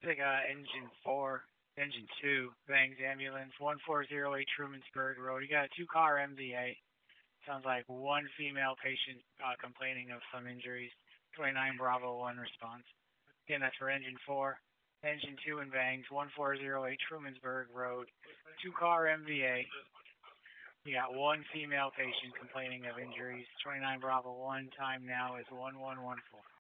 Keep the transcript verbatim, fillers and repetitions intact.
Take uh, engine four, engine two, Bangs ambulance, one four zero eight Trumansburg Road. You got a two car M V A. Sounds like one female patient uh, complaining of some injuries. twenty-nine Bravo one response. Again, that's for engine four. Engine two in Bangs, one four zero eight Trumansburg Road. Two car M V A. You got one female patient complaining of injuries. twenty-nine Bravo one. Time now is one one one four.